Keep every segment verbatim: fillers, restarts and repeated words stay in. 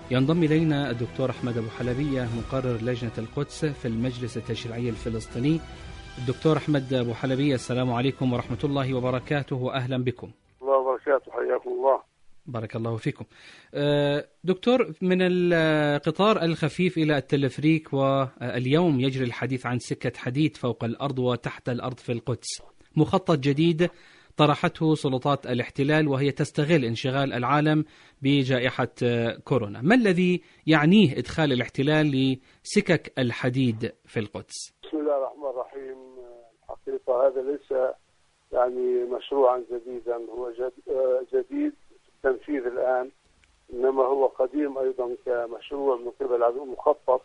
ينضم إلينا الدكتور أحمد أبو حلبية مقرر لجنة القدس في المجلس التشريعي الفلسطيني. الدكتور أحمد أبو حلبية، السلام عليكم ورحمة الله وبركاته، وأهلا بكم. الله وبركاته، حياكم الله. بارك الله فيكم. دكتور، من القطار الخفيف إلى التلفريك، واليوم يجري الحديث عن سكة حديد فوق الأرض وتحت الأرض في القدس، مخطط جديد طرحته سلطات الاحتلال وهي تستغل انشغال العالم بجائحة كورونا. ما الذي يعنيه إدخال الاحتلال لسكك الحديد في القدس؟ بسم الله الرحمن الرحيم. الحقيقة هذا ليس يعني مشروعا جديدا، هو جديد في التنفيذ الآن، إنما هو قديم أيضا كمشروع من قبل العدو مخطط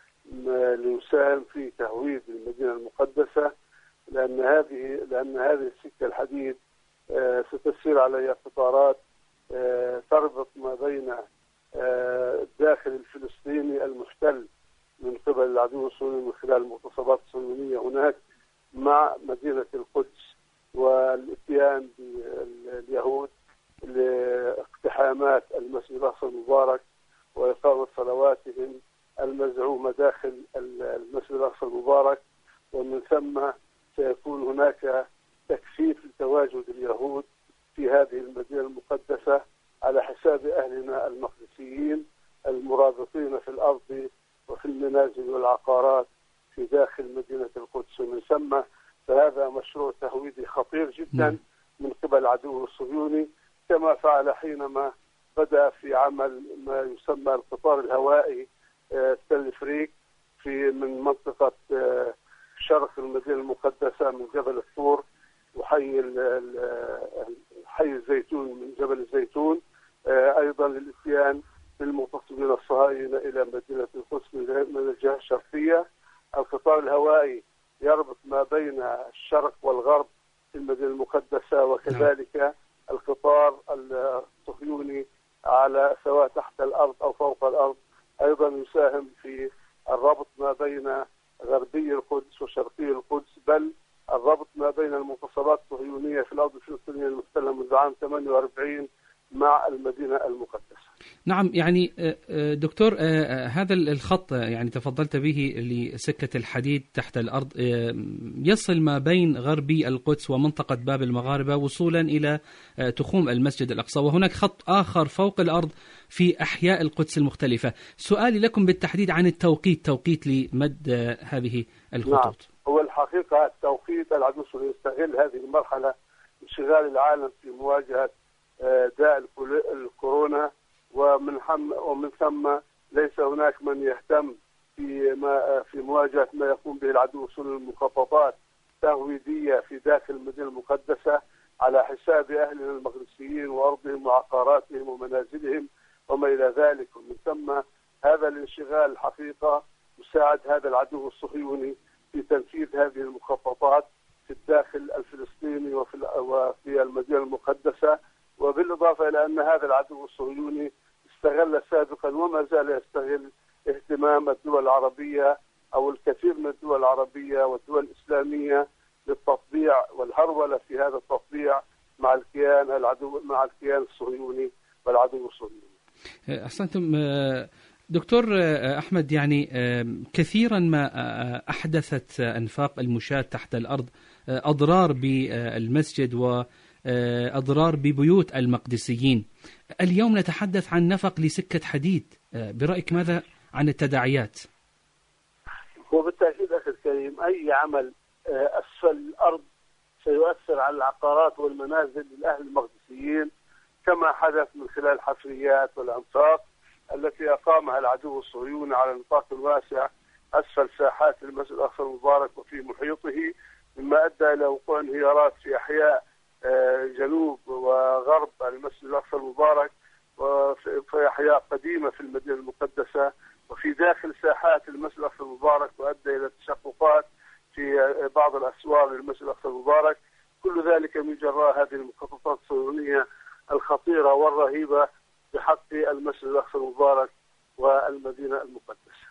ليساهم في تهويد المدينة المقدسة، لأن هذه لأن هذه السكة الحديد ستسير عليها قطارات تربط ما بين الداخل الفلسطيني المحتل من قبل العدو الصهيوني من خلال المغتصبات الصهيونية هناك مع مدينة القدس، والاتيان باليهود لاقتحامات المسجد الأقصى المبارك وإقامة صلواتهم المزعومة داخل المسجد الأقصى المبارك، ومن ثم سيكون هناك تكثيف لتواجد اليهود في هذه المدينة المقدسة على حساب أهلنا المقدسيين المرابطين في الأرض وفي المنازل والعقارات في داخل مدينة القدس. ومن ثم فهذا مشروع تهويدي خطير جدا من قبل العدو الصهيوني، كما فعل حينما بدأ في عمل ما يسمى القطار الهوائي التلفريك في من منطقة شرق المدينة المقدسة من جبل الطور وحي حي الزيتون من جبل الزيتون، أيضا للإتيان بالمغتصبين الصهاينة إلى مدينة القدس من الجهة الشرقية. القطار الهوائي يربط ما بين الشرق والغرب في المدينة المقدسة، وكذلك القطار الصهيوني على سواء تحت الأرض أو فوق الأرض أيضا يساهم في الربط ما بين غربي القدس وشرقي القدس، بل الربط ما بين المغتصبات الصهيونية في الأرض الفلسطينية المحتلة منذ عام ثمانية وأربعين مع المدينة المقدسة. نعم، يعني دكتور، هذا الخط يعني تفضلت به لسكة الحديد تحت الأرض يصل ما بين غربي القدس ومنطقة باب المغاربة وصولا إلى تخوم المسجد الأقصى، وهناك خط آخر فوق الأرض في أحياء القدس المختلفة. سؤالي لكم بالتحديد عن التوقيت، توقيت لمد هذه الخطوط. نعم، هو الحقيقة التوقيت العدو يستغل هذه المرحلة انشغال العالم في مواجهة داء الكورونا، ومن ومن ثم ليس هناك من يهتم في ما في مواجهة ما يقوم به العدو الصهيوني من مخططات تهويدية في داخل المدينة المقدسة على حساب أهلنا المقدسيين وأرضهم وعقاراتهم ومنازلهم وما إلى ذلك. ومن ثم هذا الانشغال الحقيقة يساعد هذا العدو الصهيوني في تنفيذ هذه المخططات في الداخل الفلسطيني وفي وفي المدينة المقدسة، وبالإضافة إلى أن هذا العدو الصهيوني استغل سابقا وما زال يستغل اهتمام الدول العربية أو الكثير من الدول العربية والدول الإسلامية للتطبيع والهرولة في هذا التطبيع مع الكيان العدو مع الكيان الصهيوني والعدو الصهيوني. أحسنتم دكتور أحمد. يعني كثيرا ما أحدثت أنفاق المشاة تحت الأرض أضرار بالمسجد وأضرار ببيوت المقدسيين. اليوم نتحدث عن نفق لسكة حديد، برأيك ماذا عن التداعيات؟ وبالتأكيد أخي الكريم، أي عمل أسفل الأرض سيؤثر على العقارات والمنازل للأهل المقدسيين، كما حدث من خلال الحفريات والأنفاق التي أقامها العدو الصهيوني على نطاق واسع أسفل ساحات المسجد الأقصى المبارك وفي محيطه، مما أدى إلى وقوع انهيارات في أحياء جنوب وغرب المسجد الأقصى المبارك وفي أحياء قديمة في المدينة المقدسة وفي داخل ساحات المسجد الأقصى المبارك، وأدى إلى تشققات في بعض الأسوار للمسجد الأقصى المبارك. كل ذلك من جراء هذه المخططات الصهيونية الخطيرة والرهيبة بحق المسجد الأقصى المبارك والمدينة المقدسة.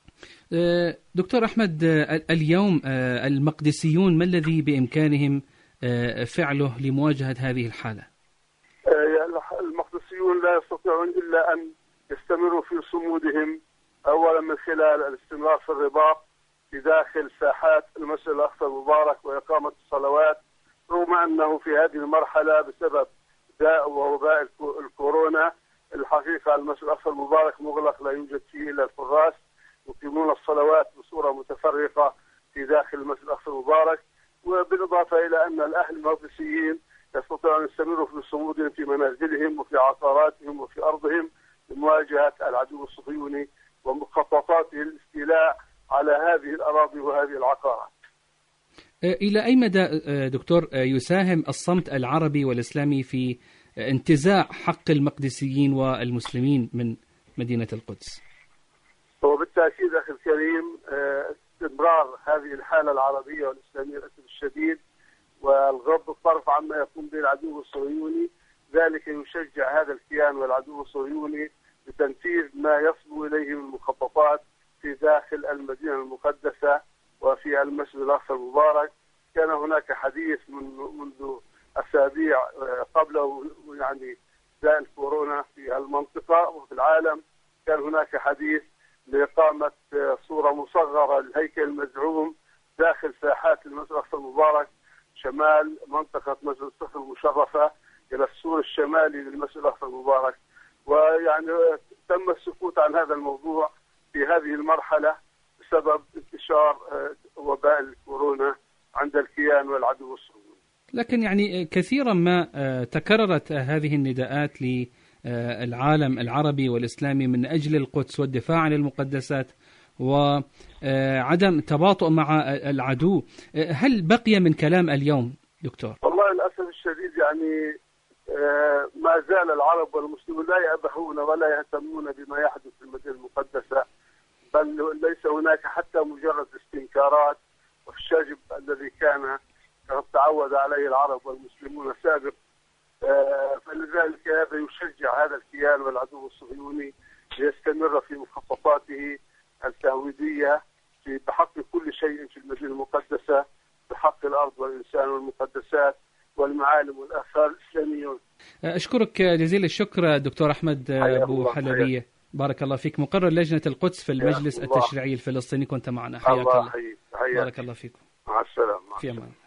دكتور أحمد، اليوم المقدسيون ما الذي بإمكانهم فعله لمواجهة هذه الحالة؟ المقدسيون لا يستطيعون إلا أن يستمروا في صمودهم، أولا من خلال الاستمرار في الرباط في داخل ساحات المسجد الأقصى المبارك وإقامة الصلوات، رغم أنه في هذه المرحلة بسبب داء ووباء الكورونا الحقيقة المسجد الأقصى المبارك مغلق، لا يوجد فيه إلا الحراس يقيمون الصلوات بصورة متفرقة في داخل المسجد الأقصى المبارك. وبالإضافة إلى أن الأهل المقدسيين يستطيعون أن يستمروا في صمودهم في منازلهم وفي عقاراتهم وفي أرضهم لمواجهة العدو الصهيوني ومخططاته الاستيلاء على هذه الأراضي وهذه العقارات. إلى أي مدى دكتور يساهم الصمت العربي والإسلامي في انتزاع حق المقدسيين والمسلمين من مدينة القدس؟ وبالتأكيد أخي الكريم استمرار هذه الحالة العربية والإسلامية للأسف الشديد والغض الطرف عما يقوم به العدو الصهيوني، ذلك يشجع هذا الكيان والعدو الصهيوني بتنفيذ ما يصبو إليه من مخططات في داخل المدينة المقدسة وفي المسجد الأقصى المبارك. كان هناك حديث من منذ أسابيع قبله يعني داء الكورونا في المنطقة وفي العالم، كان هناك حديث لإقامة صورة مصغرة للهيكل المزعوم داخل ساحات المسجد الأقصى المبارك شمال منطقة مسجد الصخر المشرفة إلى السور الشمالي للمسجد الأقصى المبارك. ويعني تم السكوت عن هذا الموضوع في هذه المرحلة بسبب انتشار وباء الكورونا عند الكيان والعدو الصهيوني. لكن يعني كثيرا ما تكررت هذه النداءات للعالم العربي والإسلامي من أجل القدس والدفاع عن المقدسات وعدم تباطؤ مع العدو. هل بقي من كلام اليوم دكتور؟ والله للأسف الشديد يعني ما زال العرب والمسلمون لا يأبهون ولا يهتمون بما يحدث في المدينة المقدسة، بل ليس هناك حتى مجرد استنكارات، والشجب الذي كان قد تعود عليه العرب والمسلمون سابق. فلذلك هذا يشجع هذا الكيان والعدو الصهيوني ليستمر في مخططاته التهويدية في بحق كل شيء في المدينة المقدسة، بحق الأرض والإنسان والمقدسات والمعالم والآثار الإسلامية. أشكرك جزيل الشكر دكتور أحمد أبو حلبية، بارك الله فيك، مقرر لجنة القدس في المجلس التشريعي الفلسطيني، كنت معنا، حياك الله. الله حييك. بارك الله فيكم. مع السلامة. في أمان.